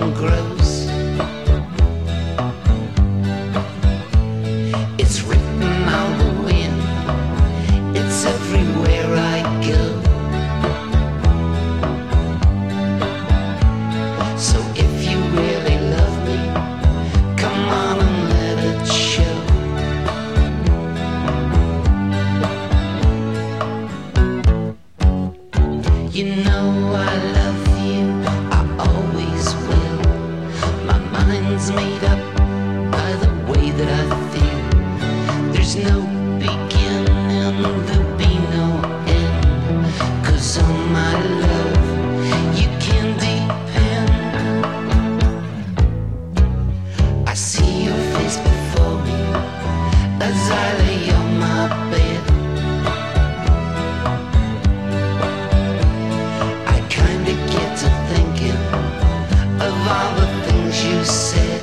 grows. It's written on the wind, it's everywhere I go. So if you really love me, come on and let it show. You know I love you, I always will. My mind's made up by the way that I feel. There's no beginning, there'll be no end. 'Cause on my love you can depend. I see your face before me as I lay on my bed. I kinda get to thinking of all the things you said.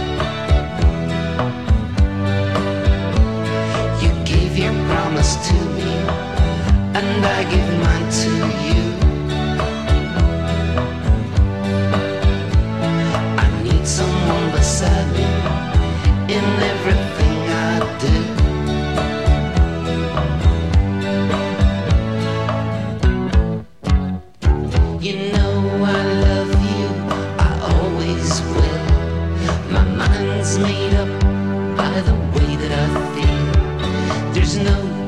You gave your promise to me, and I give mine to you. I need someone beside me in everything I do. You know I love you, I always will. My mind's made up by the way that I feel. There's no